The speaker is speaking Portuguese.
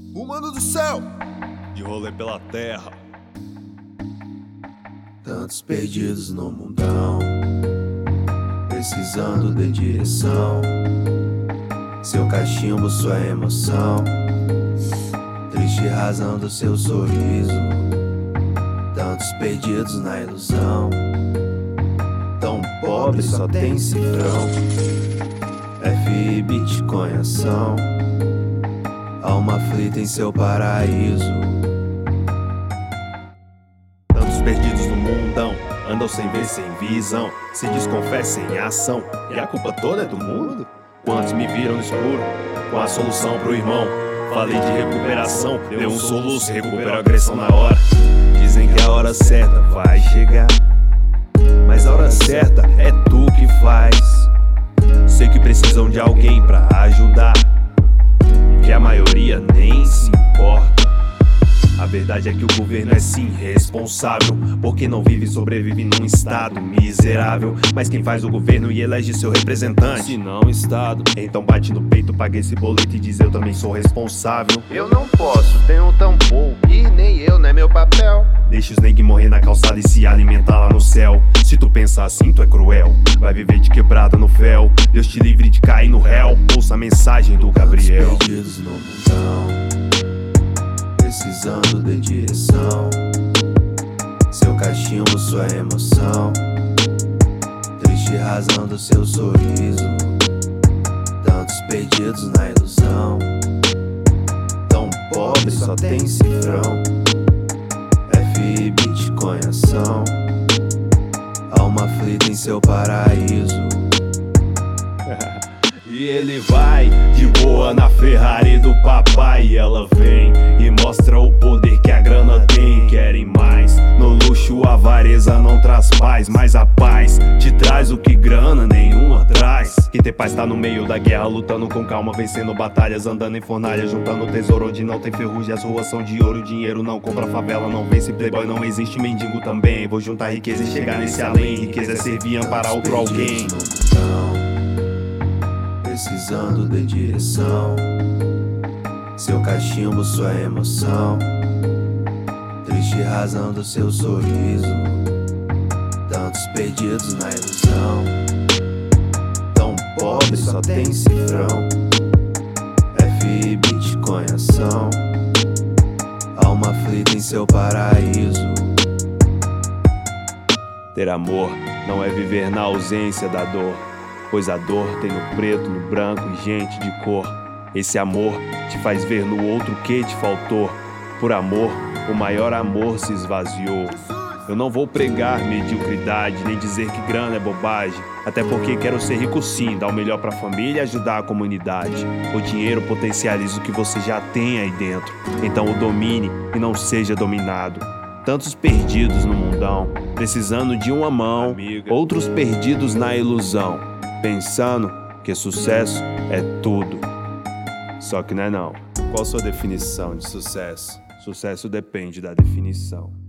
Humano do céu, de rolê pela terra. Tantos perdidos no mundão, precisando de direção. Seu cachimbo, sua emoção, triste razão do seu sorriso. Tantos perdidos na ilusão, tão pobre só tem cifrão. FI, Bitcoin, ação, alma aflita em seu paraíso. Tantos perdidos no mundão, andam sem ver, sem visão, se desconfessam em ação, e a culpa toda é do mundo? Quantos me viram no escuro, com a solução pro irmão? Falei de recuperação, deu um soluço, recupero a agressão na hora. Dizem que a hora certa vai chegar, mas a hora certa é tu que faz. Sei que precisam de alguém pra ajudar, que a maioria nem se importa. A verdade é que o governo é sim responsável, porque não vive e sobrevive num estado miserável. Mas quem faz o governo e elege seu representante? Se não o estado. Então bate no peito, paga esse boleto e diz eu também sou responsável. Eu não posso, tenho um tampão, e nem eu, não é meu papel. Deixa os negros morrer na calçada e se alimentar lá no céu. Se tu pensar assim, tu é cruel, vai viver de quebrada no fel. Deus te livre de cair no réu, ouça a mensagem do Gabriel. Perdidos no mundão, precisando de direção. Seu cachimbo, sua emoção, triste razão do seu sorriso. Tantos perdidos na ilusão, tão pobre só tem cifrão. FI, Bitcoin, ação, alma aflita em seu paraíso. E ele vai de boa na Ferrari do papai, e ela vem e mostra o poder que a grana tem. Querem mais, no luxo a avareza não traz paz, mas a paz te traz o que grana nenhuma traz. Quem tem paz tá no meio da guerra, lutando com calma, vencendo batalhas, andando em fornalha, juntando tesouro onde não tem ferrugem. As ruas são de ouro, dinheiro não compra favela, não vence playboy, não existe mendigo também. Vou juntar riqueza e chegar nesse além, riqueza é servir e amparar outro alguém. Precisando de direção, seu cachimbo, sua emoção, triste razão do seu sorriso. Tantos perdidos na ilusão, tão pobre só tem cifrão. FI, Bitcoin, ação, alma aflita em seu paraíso. Ter amor não é viver na ausência da dor, pois a dor tem no preto, no branco e gente de cor. Esse amor te faz ver no outro o que te faltou. Por amor, o maior amor se esvaziou. Eu não vou pregar mediocridade, nem dizer que grana é bobagem. Até porque quero ser rico sim, dar o melhor pra família e ajudar a comunidade. O dinheiro potencializa o que você já tem aí dentro, então o domine e não seja dominado. Tantos perdidos no mundão, precisando de uma mão, outros perdidos na ilusão, pensando que sucesso é tudo. Só que não é não. Qual a sua definição de sucesso? Sucesso depende da definição.